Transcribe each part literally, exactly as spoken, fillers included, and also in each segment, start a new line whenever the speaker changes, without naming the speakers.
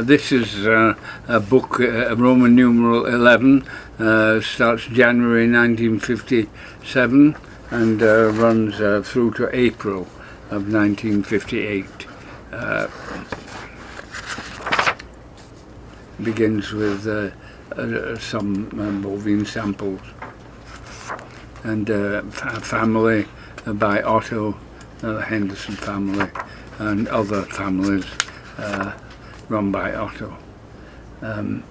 this is uh, a book, uh, Roman numeral eleven, uh, starts January nineteen fifty-seven and uh, runs uh, through to April of nineteen fifty-eight. Uh, begins with uh, uh, some uh, bovine samples and uh, f family uh, by Otto, uh, the Henderson family, and other families uh, run by Otto. Um,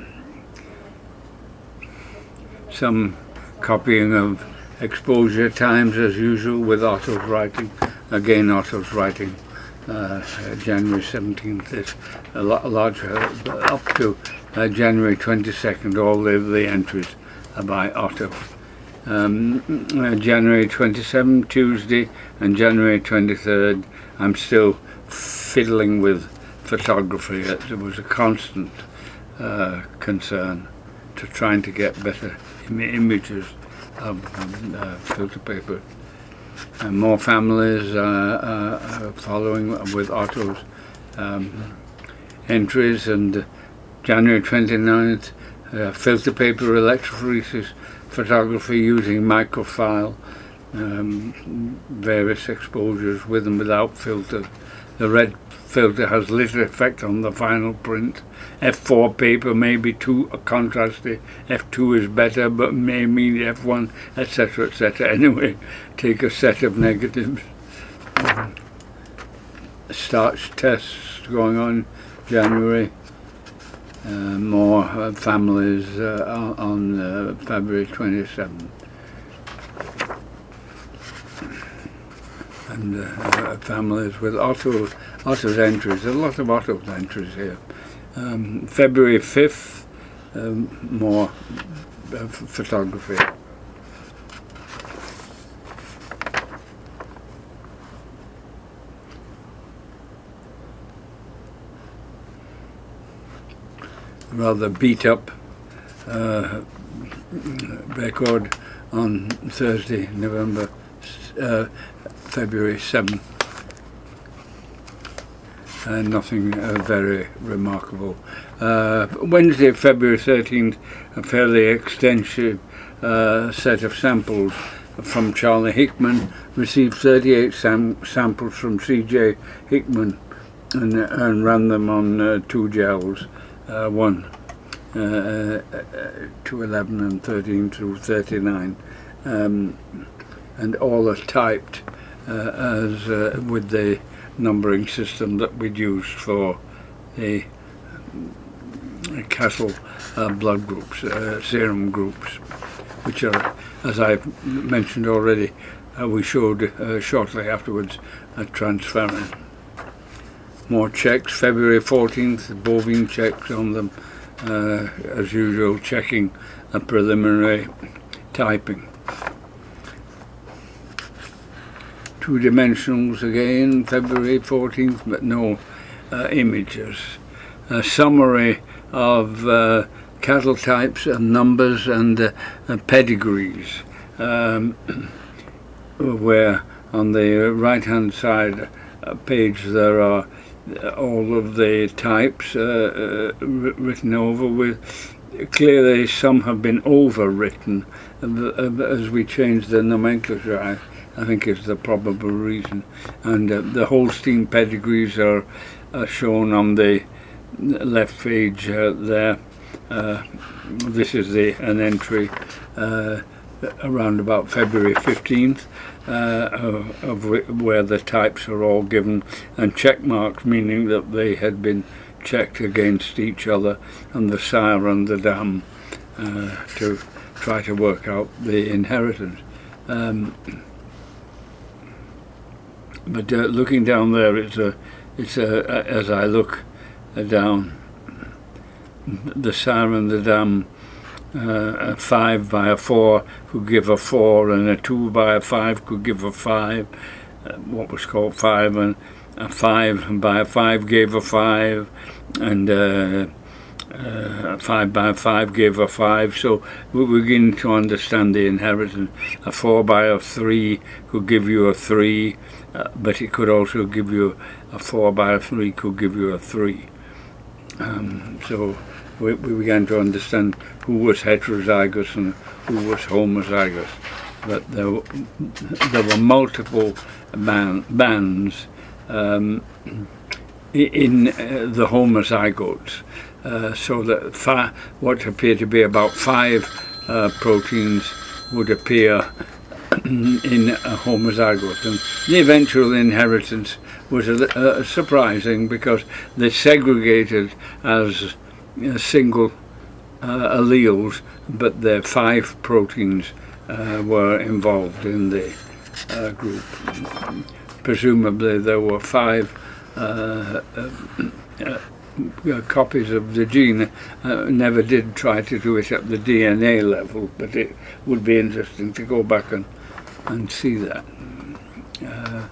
some copying of exposure times as usual with Otto's writing. Again, Otto's writing. Uh, January seventeenth is a lot larger, up to uh, January twenty-second. All of the entries are by Otto. Um, uh, January twenty-seventh, Tuesday, and January twenty-third, I'm still fiddling with photography. It was a constant uh, concern to trying to get better im images of um, uh, filter paper. And more families uh, uh, following with Otto's um, entries, and January twenty-ninth, uh, filter paper electrophoresis photography using microfile, um, various exposures with and without filter. The red filter has little effect on the final print. F four paper may be too contrasty, F two is better but may mean F one, etc, et cetera. Anyway, take a set of negatives. Um, starch tests going on January. Uh, more uh, families uh, on uh, February twenty-seventh. And uh, families with Otto, Otto's entries, a lot of Otto's entries here. Um, February fifth, um, more uh, photography. Rather beat up uh, record on Thursday, November, uh, February seventh. Uh, nothing uh, very remarkable. Uh, Wednesday, February thirteenth, a fairly extensive uh, set of samples from Charlie Hickman. Received thirty-eight sam samples from C J Hickman and, and ran them on uh, two gels. Uh, one, uh, uh, two eleven and thirteen through thirty-nine, um, and all are typed uh, as uh, with the numbering system that we'd used for the uh, cattle uh, blood groups, uh, serum groups, which are, as I've mentioned already, uh, we showed uh, shortly afterwards uh, transferring. More checks, February fourteenth, bovine checks on them, uh, as usual, checking a preliminary typing. Two dimensionals again, February fourteenth, but no uh, images. A summary of uh, cattle types and numbers and uh, uh, pedigrees, um, where on the right hand side uh, page there are all of the types uh, uh, written over with. Clearly some have been overwritten uh, as we change the nomenclature, I, I think is the probable reason. And uh, the Holstein pedigrees are, are shown on the left page uh, there. Uh, this is the an entry uh, around about February fifteenth. Uh, of, of where the types are all given and check marks, meaning that they had been checked against each other, and the sire and the dam uh, to try to work out the inheritance. Um, but uh, looking down there, it's a, it's a, as I look uh, down, the sire and the dam. Uh, a five by a four could give a four, and a two by a five could give a five, uh, what was called five, and a five by a five gave a five, and uh, uh, a five by a five gave a five. So we begin to understand the inheritance. A four by a three could give you a three, uh, but it could also give you a four by a three could give you a three. Um, so we, we began to understand who was heterozygous and who was homozygous. But there, were, there were multiple ban bands um, in uh, the homozygotes, uh, so that fi what appeared to be about five uh, proteins would appear in a homozygote. And the eventual inheritance was a, uh, surprising, because they segregated as uh, single uh, alleles, but their five proteins uh, were involved in the uh, group. Presumably there were five uh, uh, uh, copies of the gene. Uh, never did try to do it at the D N A level, but it would be interesting to go back and, and see that. Uh,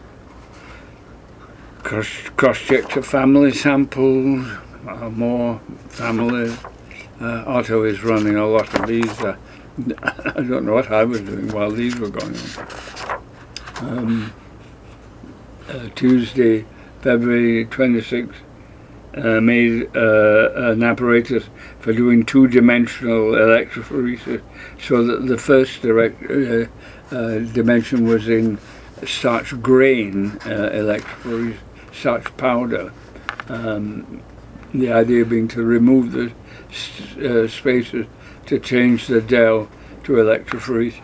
cross, cross-check to family samples, uh, more families. Uh, Otto is running a lot of these. Uh, I don't know what I was doing while these were going on. Um, uh, Tuesday, February twenty-sixth, uh, made uh, an apparatus for doing two-dimensional electrophoresis, so that the first direct, uh, uh, dimension was in starch grain uh, electrophoresis, starch powder. Um, the idea being to remove the uh, spaces to change the D E L to electrophoresis.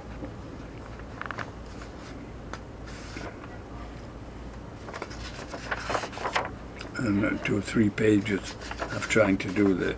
And two or three pages of trying to do that.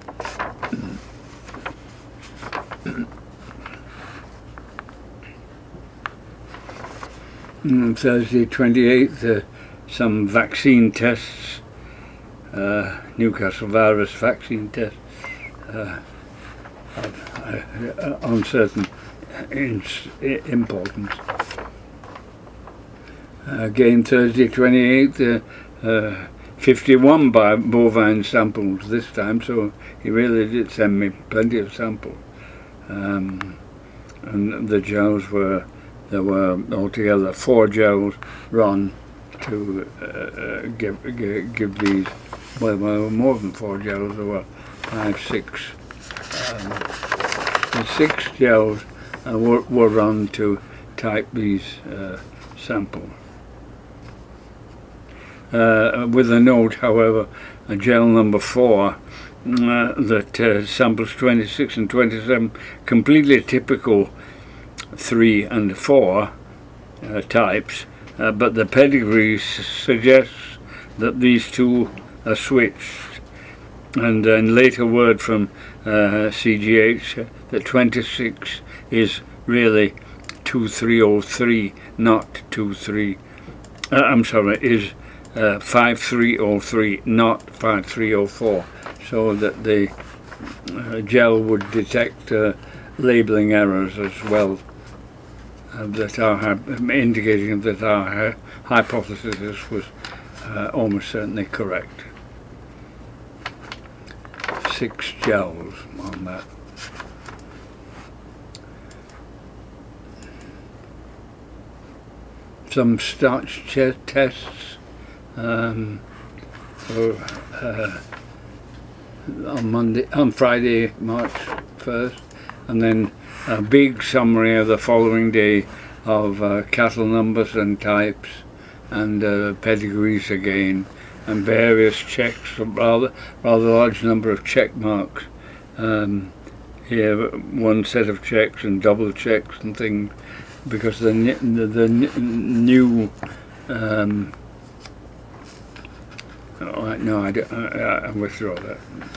On Thursday twenty-eighth, uh, some vaccine tests, uh, Newcastle virus vaccine tests, uh, of uh, uncertain importance. Again, Thursday twenty-eighth, uh, uh, fifty-one bovine samples this time, so he really did send me plenty of samples. Um, and the gels were, there were altogether four gels run to uh, uh, give, give give these. Well, there were more than four gels, there were five, six. Um, the six gels uh, were, were run to type these uh, samples. Uh, with a note, however, uh, gel number four, uh, that uh, samples twenty-six and twenty-seven, completely typical three and four uh, types, uh, but the pedigree suggests that these two are switched. And then later word from uh, C G H uh, that twenty-six is really two three oh three, not two three. Uh, I'm sorry, is uh, five three oh three, not five three oh four, so that the uh, gel would detect uh, labeling errors as well, uh, that are indicating that our hypothesis was uh, almost certainly correct. Six gels on that. Some starch tests um, for, uh, on Monday, on Friday, March first, and then a big summary of the following day of uh, cattle numbers and types, and uh, pedigrees again, and various checks, a rather rather large number of check marks. Um, here, one set of checks and double checks and things, because the the, the new. Um, oh, no, I, I, I withdraw that.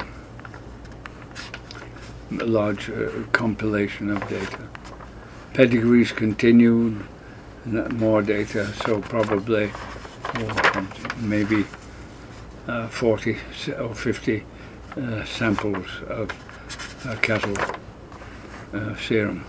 A large uh, compilation of data. Pedigrees continued, more data, so probably oh, maybe. Uh, forty or fifty uh, samples of uh, cattle uh, serum.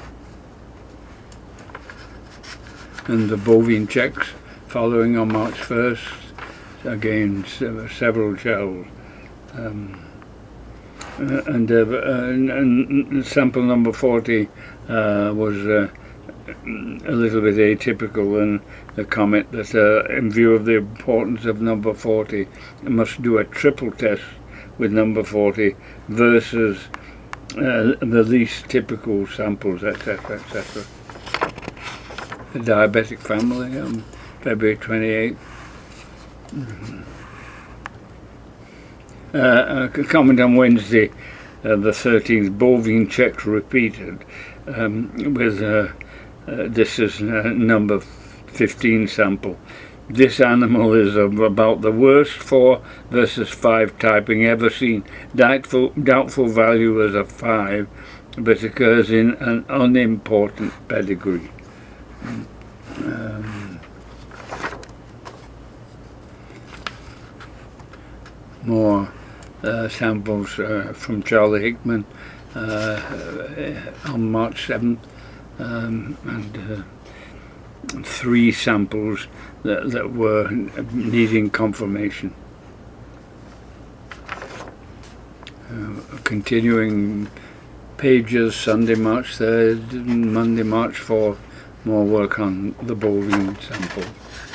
And the bovine checks following on March first, again se several gels. Um, uh, and, uh, and, and sample number forty uh, was uh, a little bit atypical, and the comment that uh, in view of the importance of number forty, it must do a triple test with number forty versus uh, the least typical samples, et cetera, et cetera. The diabetic family on February twenty-eighth. Mm-hmm. Uh, a comment on Wednesday, uh, the thirteenth, bovine checks repeated. Um, with uh, uh, this is uh, number fifteen sample. This animal is of about the worst four versus five typing ever seen. Doubtful, doubtful value as a five, but occurs in an unimportant pedigree. Um, more uh, samples uh, from Charlie Hickman uh, on March seventh, um, and uh, three samples that, that were needing confirmation. Uh, continuing pages, Sunday, March third, Monday, March fourth, more work on the bovine sample.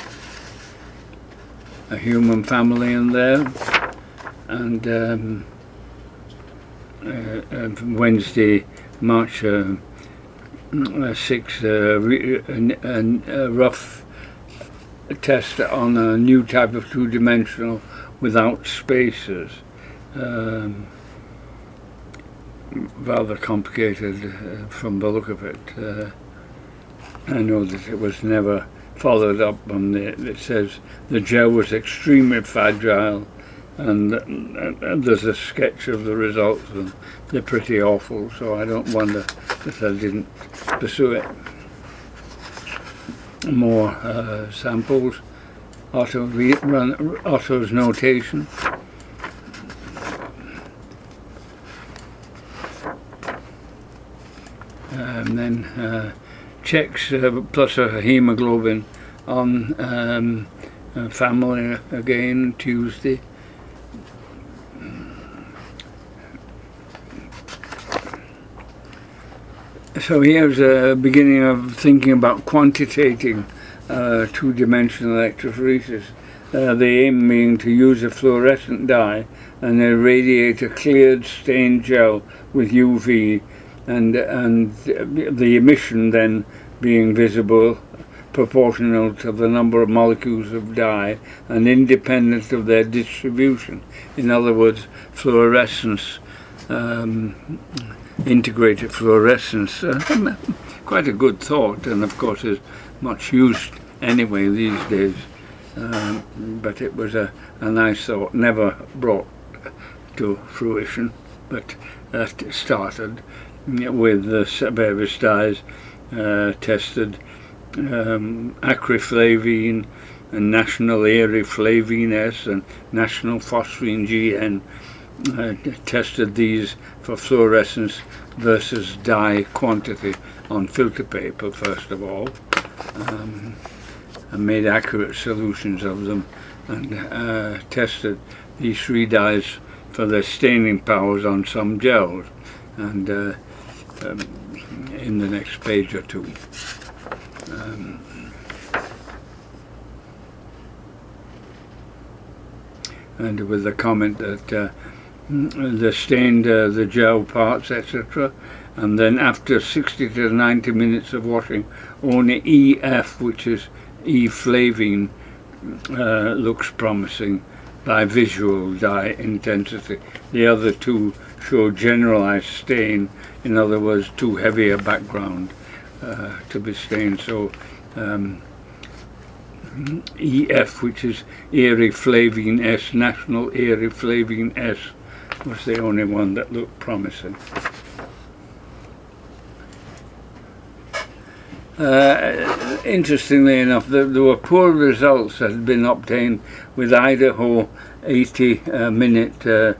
A human family in there, and um, uh, uh, Wednesday, March uh, sixth, uh, a, a rough test on a new type of two-dimensional without spaces. Um, rather complicated uh, from the look of it. Uh, I know that it was never followed up on the, it says the gel was extremely fragile, and, and there's a sketch of the results, and they're pretty awful, so I don't wonder that I didn't pursue it. More uh, samples. Otto re run, Otto's notation. And then uh, checks uh, plus a hemoglobin on um, uh, family again Tuesday. So here's a beginning of thinking about quantitating uh, two-dimensional electrophoresis. Uh, the aim being to use a fluorescent dye and irradiate a cleared stained gel with U V, and and the emission then being visible proportional to the number of molecules of dye and independent of their distribution. In other words, fluorescence, um, integrated fluorescence, uh, quite a good thought, and of course is much used anyway these days. Um, but it was a, a nice thought, never brought to fruition, but uh, started with the various dyes uh, tested, um, acrylflavine and national aeriflavine S and national phosphine G N. Uh, tested these for fluorescence versus dye quantity on filter paper first of all, um, and made accurate solutions of them, and uh, tested these three dyes for their staining powers on some gels, and uh, um, in the next page or two. Um, and with the comment that uh, they stained uh, the gel parts, et cetera, and then after sixty to ninety minutes of washing, only E F, which is E-flavine, uh, looks promising by visual dye intensity. The other two show generalized stain, in other words, too heavy a background uh, to be stained. So um, E F, which is aeriflavine S, national aeriflavine S, was the only one that looked promising. Uh, interestingly enough, there, there were poor results that had been obtained with Idaho eighty minute uh,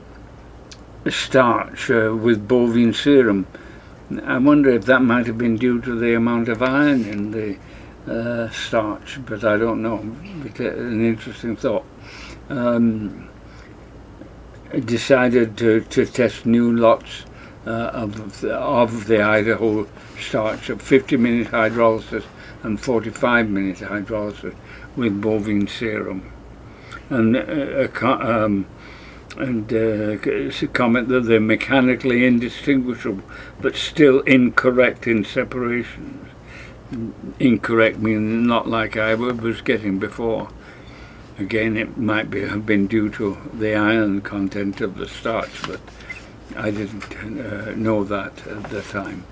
starch uh, with bovine serum. I wonder if that might have been due to the amount of iron in the uh, starch, but I don't know. It's an interesting thought. Um, decided to, to test new lots uh, of, the, of the Idaho starch of fifty minute hydrolysis and forty-five minute hydrolysis with bovine serum. And uh, um, and uh, it's a comment that they're mechanically indistinguishable, but still incorrect in separations. Incorrect meaning not like I was getting before. Again, it might be have been due to the iron content of the starch, but I didn't uh, know that at the time.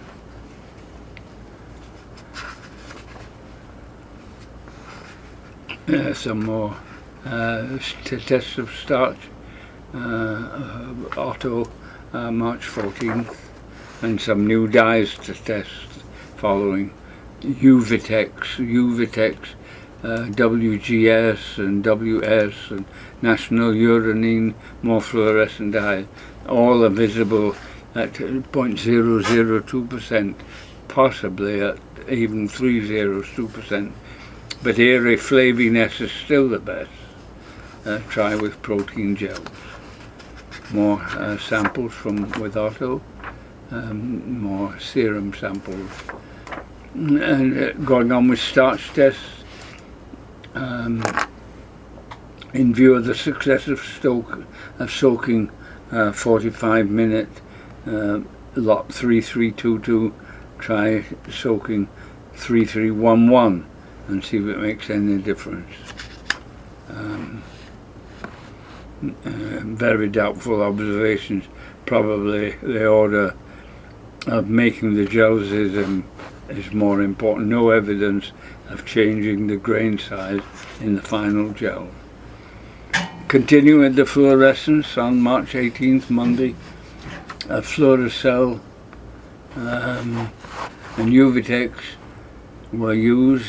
Uh, some more uh, tests of starch. Uh, uh, Otto, uh, March fourteenth, and some new dyes to test following. Uvitex, Uvitex, uh, W G S and W S and National Uranine more fluorescent dye, all are visible at zero point zero zero two percent, possibly at even three hundred two percent, but airy flaviness is still the best. Uh, try with protein gels. More uh, samples from with Otto, um, more serum samples. And uh, going on with starch tests, um, in view of the success of, stoke, of soaking uh, forty-five minute uh, lot three three two two, try soaking three three one one and see if it makes any difference. Um, uh, very doubtful observations. Probably the order of making the gels is um, is more important. No evidence of changing the grain size in the final gel. Continuing with the fluorescence on March eighteenth, Monday, a Fluorocell um, and Uvitex were used.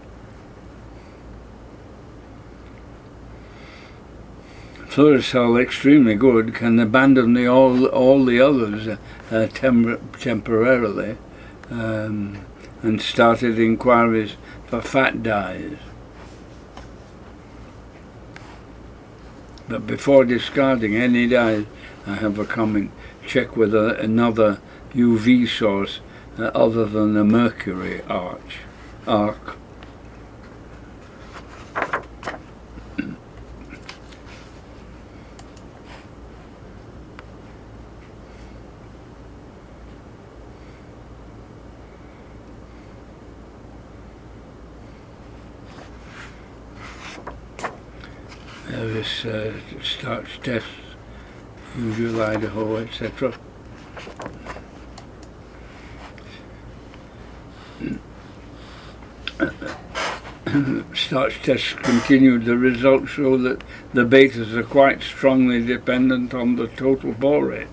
Fluorocell extremely good, can abandon the all all the others uh, tem temporarily. Um, and started inquiries for fat dyes. But before discarding any dyes, I have a comment. Check with a, another U V source uh, other than the mercury arch, arc. Various uh, starch tests, usual Idaho, et cetera. Starch tests continued. The results show that the betas are quite strongly dependent on the total bore rate.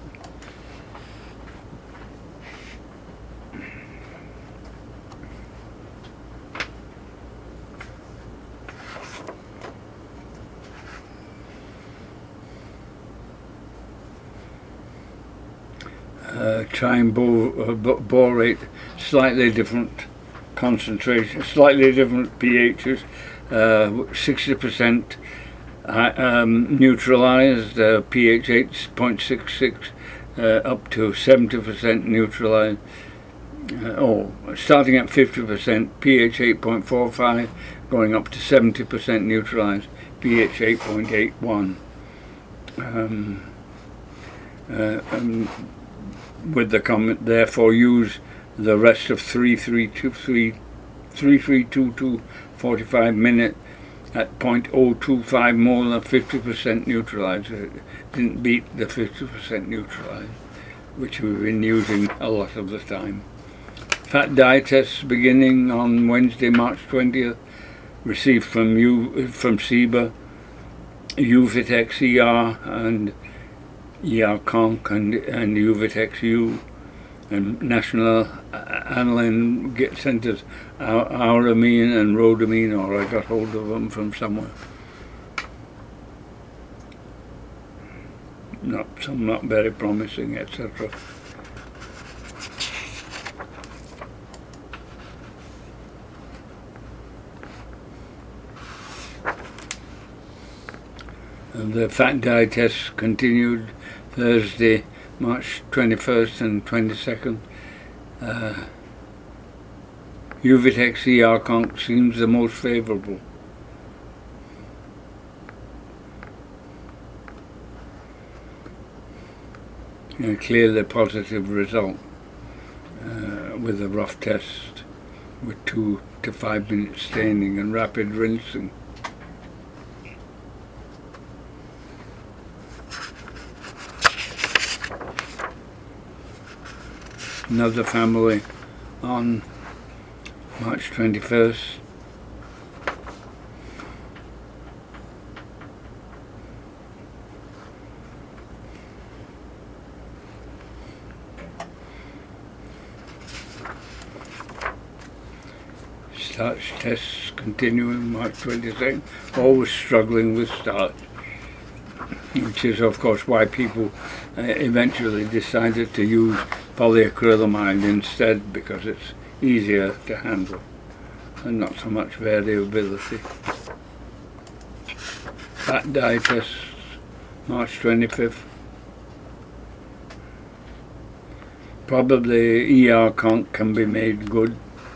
Uh, trying bore, uh, bore rate, slightly different concentration, slightly different pHs, uh, sixty percent uh, um, neutralized, uh, pH eight point six six, uh, up to seventy percent neutralized, uh, oh, starting at fifty percent, pH eight point four five, going up to seventy percent neutralized, pH eight point eight one. Um, uh, um, with the comment, therefore use the rest of three three two two forty-five minute at zero point zero two five more than fifty percent neutralized. It didn't beat the fifty percent neutralized, which we've been using a lot of the time. Fat dye tests beginning on Wednesday, March twentieth, received from U from SIBA, Uvitex E R and E R Conc and, and Uvitex U, and National Aniline Centers, Auramine and Rhodamine, or I got hold of them from somewhere. Not some not very promising, et cetera. And the fat dye tests continued Thursday, March twenty-first and twenty-second. Uh, Uvitex E R Conc seems the most favourable. a clearly positive result uh, with a rough test with two to five minute staining and rapid rinsing. Another family on March twenty-first. Starch tests continuing March twenty-second, always struggling with starch, which is of course why people uh, eventually decided to use polyacrylamide instead, because it's easier to handle and not so much variability. Fat dye tests March twenty-fifth. Probably E R conc can be made good.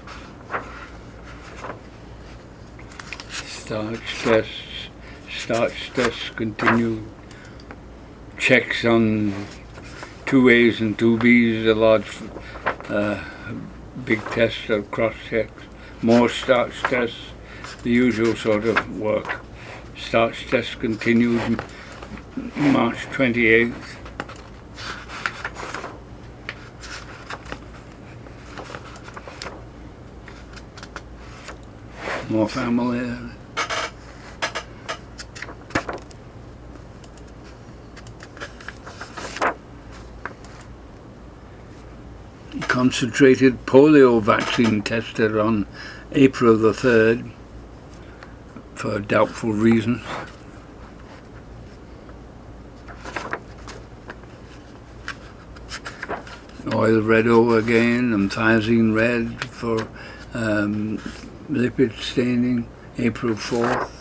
Starch tests, starch tests continue. Checks on two A's and two B's, a large, uh, big test of cross checks. More starch tests, the usual sort of work. Starch tests continued March twenty-eighth. More family. Concentrated polio vaccine tested on April the third for doubtful reasons. Oil red O again, and thiazine red for um, lipid staining, April fourth.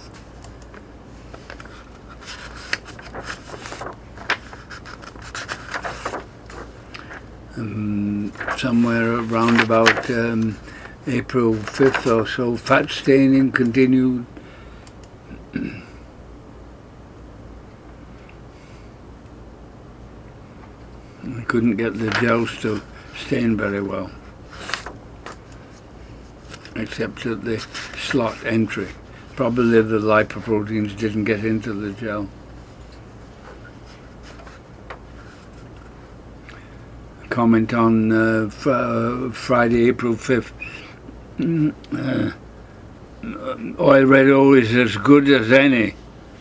Um, somewhere around about um, April fifth or so, fat staining continued. I couldn't get the gels to stain very well, except at the slot entry. Probably the lipoproteins didn't get into the gel. Comment on uh, fr uh, Friday, April fifth. Uh, oil red O is as good as any.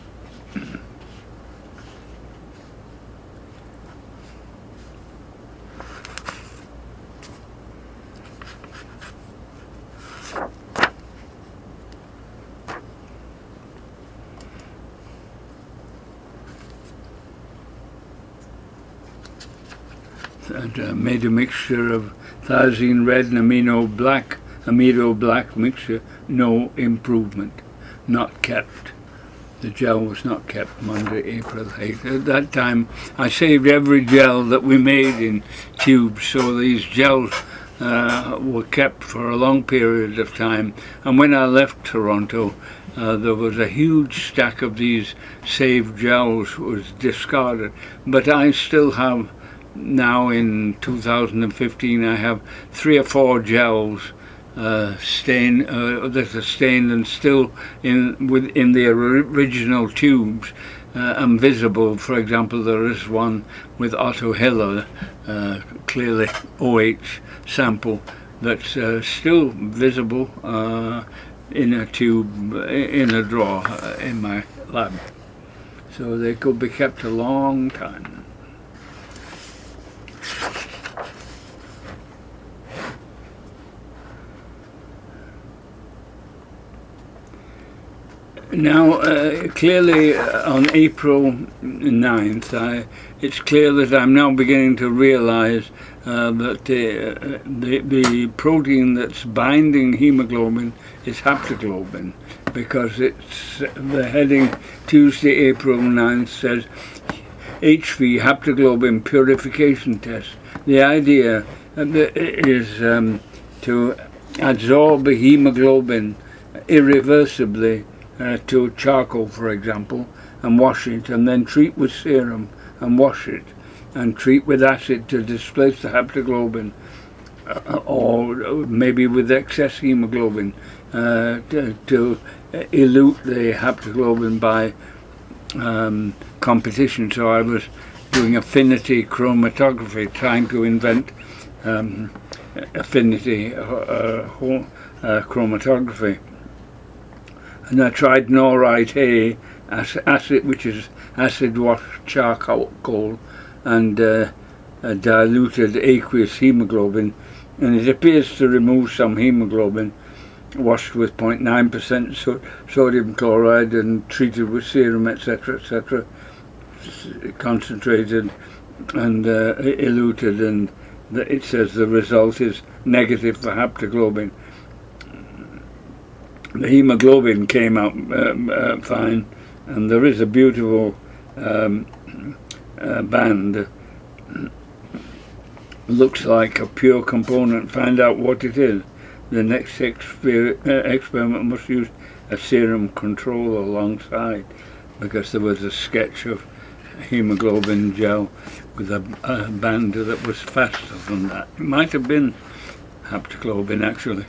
And uh, made a mixture of thiazine red and amino black, amido black mixture, no improvement, not kept. The gel was not kept Monday, April eighth. At that time, I saved every gel that we made in tubes, so these gels uh, were kept for a long period of time. And when I left Toronto, uh, there was a huge stack of these saved gels was discarded. But I still have, now in two thousand fifteen, I have three or four gels uh, stain, uh, that are stained and still in within the original tubes uh, and visible. For example, there is one with Otto Hiller, uh, clearly O H sample, that's uh, still visible uh, in a tube, in a drawer uh, in my lab. So they could be kept a long time. Now, uh, clearly uh, on April ninth, I, it's clear that I'm now beginning to realize uh, that the, uh, the, the protein that's binding hemoglobin is haptoglobin, because it's the heading Tuesday, April ninth says H V, haptoglobin purification test. The idea is um, to adsorb hemoglobin irreversibly Uh, to charcoal, for example, and wash it, and then treat with serum and wash it. and treat with acid to displace the haptoglobin, uh, or maybe with excess hemoglobin uh, to, to elute the haptoglobin by um, competition. So I was doing affinity chromatography, trying to invent um, affinity uh, uh, chromatography. And I tried norite A acid, which is acid wash charcoal, and uh, uh, diluted aqueous hemoglobin, and it appears to remove some hemoglobin washed with zero point nine percent so sodium chloride and treated with serum, etc, etc, concentrated and uh, eluted, and the, it says the result is negative for haptoglobin. The hemoglobin came out um, uh, fine, and there is a beautiful um, uh, band. Looks like a pure component. Find out what it is. The next exper uh, experiment must use a serum control alongside, because there was a sketch of hemoglobin gel with a, a band that was faster than that. It might have been haptoglobin actually.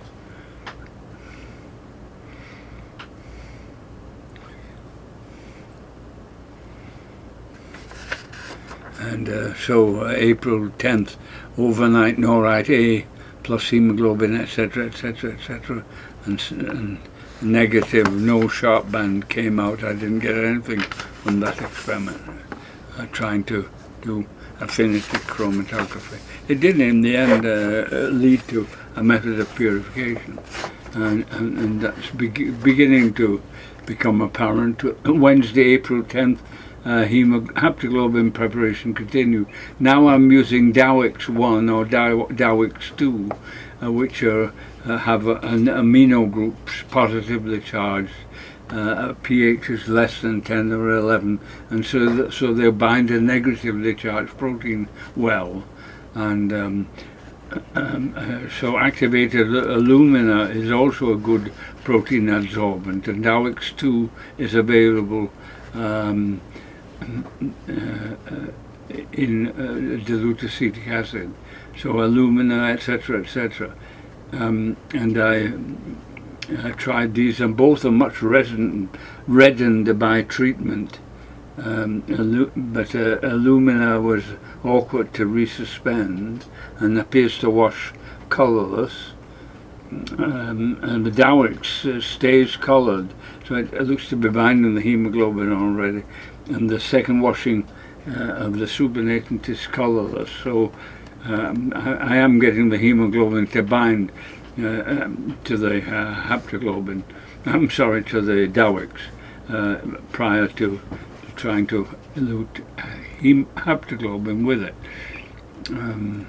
And uh, so uh, April tenth, overnight norite A plus hemoglobin, etc, etc, etc, and, and negative, no sharp band came out. I didn't get anything from that experiment, uh, trying to do affinity chromatography. It did in the end uh, lead to a method of purification, and, and, and that's be beginning to become apparent. Wednesday, April tenth, Uh, haptoglobin preparation continued. Now I'm using Dawix one or Dawix two, uh, which are, uh, have a, an amino groups positively charged. Uh, pH is less than ten or eleven, and so that, so they bind a negatively charged protein well, and um, um, uh, so activated alumina is also a good protein adsorbent, and Dawix two is available Um, Uh, uh, in uh, dilute acetic acid, so alumina, etc, etc, um, and I, I tried these, and both are much reddened, reddened by treatment, um, but uh, alumina was awkward to resuspend and appears to wash colourless, um, and the Dawix uh, stays coloured, so it, it looks to be binding the hemoglobin already. And the second washing uh, of the supernatant is colourless, so um, I, I am getting the hemoglobin to bind uh, um, to the uh, haptoglobin, I'm sorry, to the Dawix, uh, prior to trying to elute hem haptoglobin with it. Um,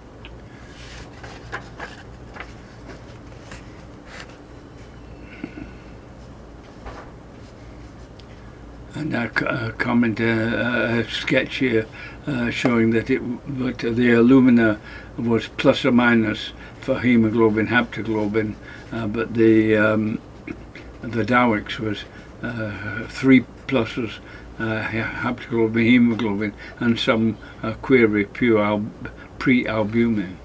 And I uh, comment uh, a sketch here uh, showing that it, that the alumina was plus or minus for hemoglobin, haptoglobin, uh, but the um, the Dawix was uh, three pluses, uh, haptoglobin, hemoglobin, and some uh, query pure al pre-albumin.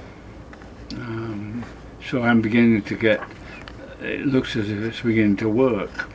Um, so I'm beginning to get. It looks as if it's beginning to work.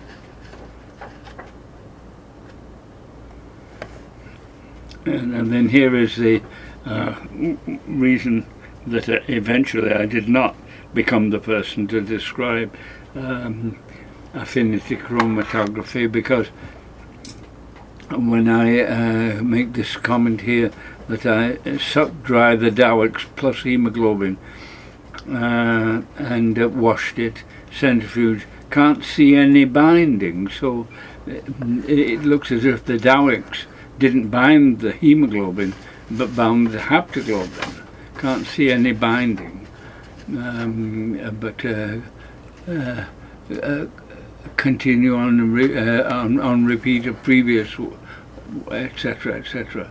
And, and then here is the uh, reason that uh, eventually I did not become the person to describe um, affinity chromatography, because when I uh, make this comment here that I sucked dry the Dawix plus hemoglobin uh, and uh, washed it, centrifuge, can't see any binding, so it, it looks as if the Dawix didn't bind the hemoglobin but bound the haptoglobin. Can't see any binding, um, but uh, uh, uh, continue on, re uh, on on repeat of previous, etc, etc.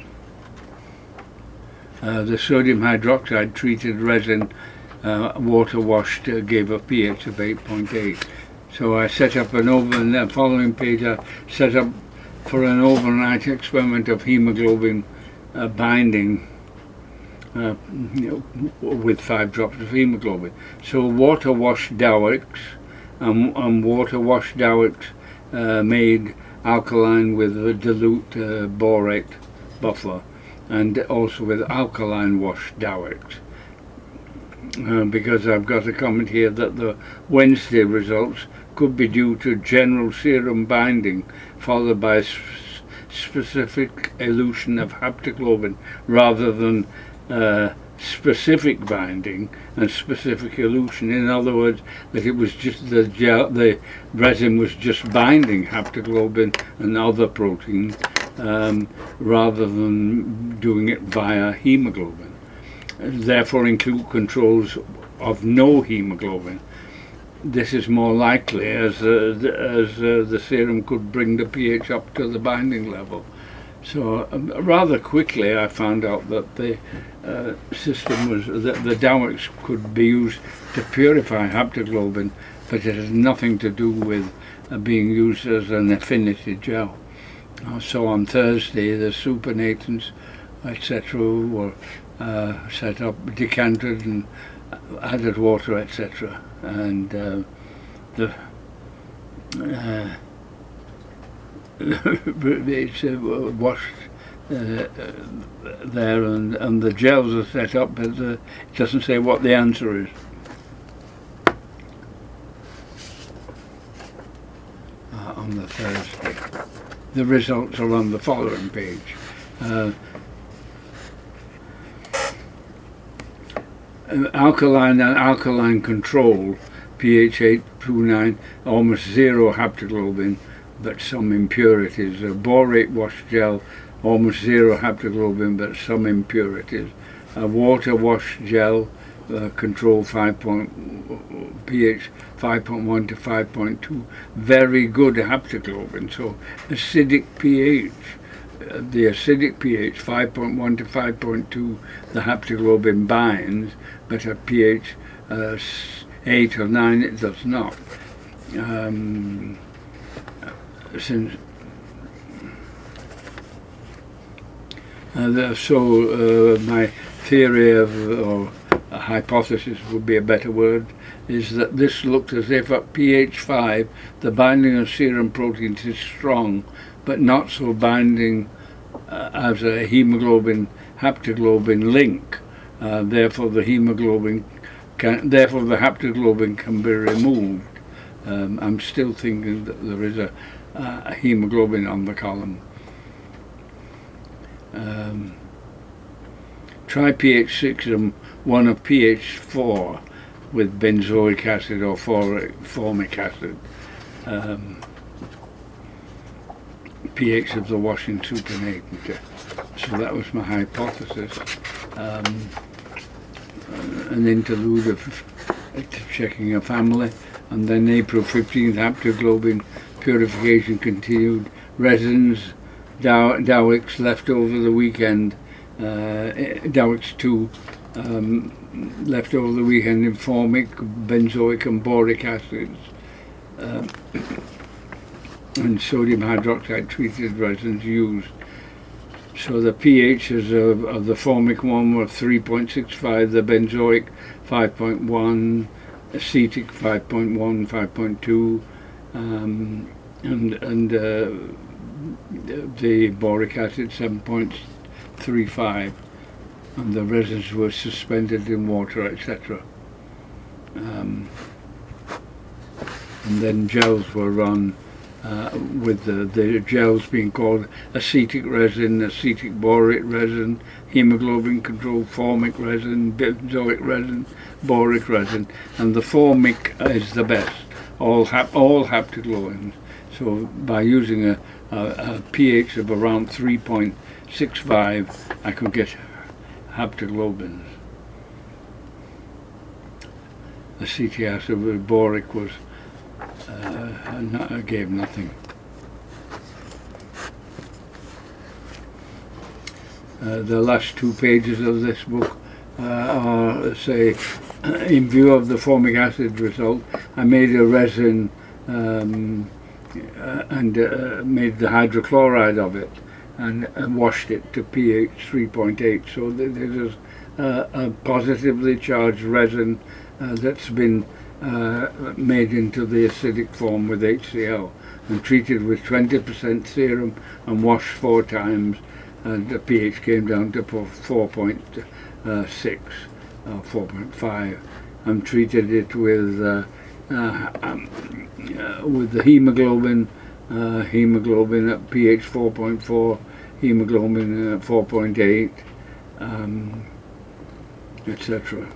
Uh, the sodium hydroxide treated resin, uh, water washed, uh, gave a pH of eight point eight. So I set up an over. In the following page, I set up for an overnight experiment of hemoglobin uh, binding uh, you know, with five drops of hemoglobin. So water washed Dowicks and, and water washed Dowicks uh, made alkaline with a dilute uh, borate buffer, and also with alkaline washed Dowicks. Uh, because I've got a comment here that the Wednesday results could be due to general serum binding followed by sp specific elution of haptoglobin rather than uh, specific binding and specific elution. In other words, that it was just the gel, the resin was just binding haptoglobin and other proteins um, rather than doing it via hemoglobin. Therefore include controls of no hemoglobin. This is more likely as uh, the, as uh, the serum could bring the pH up to the binding level. So um, rather quickly I found out that the uh, system was that the Dowicks could be used to purify haptoglobin, but it has nothing to do with uh, being used as an affinity gel. Uh, so on Thursday the supernatants, et cetera, were uh, set up, decanted, and added water, et cetera, and uh, the uh, it's uh, washed uh, there, and, and the gels are set up, but uh, it doesn't say what the answer is. Uh, on the Thursday. The results are on the following page. Uh, alkaline and alkaline control, pH eight two nine, almost zero haptoglobin, but some impurities. A borate wash gel, almost zero haptoglobin, but some impurities. A water wash gel, uh, control five point, pH five point one to five point two, very good haptoglobin. So acidic pH. Uh, the acidic pH five point one to five point two, the haptoglobin binds, but at pH uh, eight or nine it does not. Um, since uh, the, so uh, my theory of, or a hypothesis would be a better word, is that this looked as if at pH five the binding of serum proteins is strong, but not so binding uh, as a hemoglobin haptoglobin link. Uh, therefore, the hemoglobin can, therefore the haptoglobin can be removed. Um, I'm still thinking that there is a, a hemoglobin on the column. Um, try pH six and one of pH four with benzoic acid or formic acid. Um, pH of the washing supernatant. So that was my hypothesis. Um, an interlude of checking a family, and then April fifteenth, haptoglobin purification continued. Resins, Dow Dowicks left over the weekend, uh, Dowicks two um, left over the weekend in formic, benzoic and boric acids. Um, and sodium hydroxide treated resins used. So the pHs of, of the formic one were three point six five, the benzoic five point one, acetic five point one, five point two, um, and, and uh, the boric acid seven point three five, and the resins were suspended in water, et cetera. Um, and then gels were run uh, with the, the gels being called acetic resin, acetic borate resin, hemoglobin control, formic resin, benzoic resin, boric resin, and the formic is the best, all, hap all haptoglobins. So by using a, a, a pH of around three point six five, I could get haptoglobins. Acetic acid with boric was uh, not, gave nothing. Uh, the last two pages of this book uh, are, say, in view of the formic acid result, I made a resin um, uh, and uh, made the hydrochloride of it. and, and washed it to pH three point eight. So th this is uh, a positively charged resin uh, that's been uh, made into the acidic form with H C l and treated with twenty percent serum and washed four times, and the pH came down to four point six or four point five, and treated it with uh, uh, um, uh, with the hemoglobin, uh, hemoglobin at pH four point four, hemoglobin at four point eight, um, et cetera.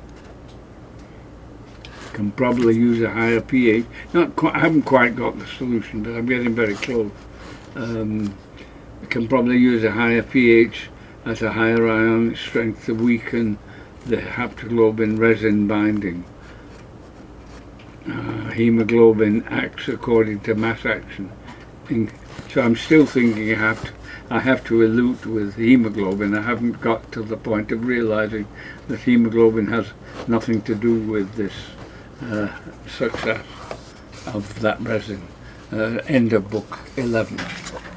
Can probably use a higher pH. Not quite, I haven't quite got the solution, but I'm getting very close. Um, I can probably use a higher pH at a higher ionic strength to weaken the haptoglobin resin binding. Uh, hemoglobin acts according to mass action. In, so I'm still thinking I have to, I have to elute with hemoglobin. I haven't got to the point of realizing that hemoglobin has nothing to do with this uh, success of that resin. Uh, end of book eleven.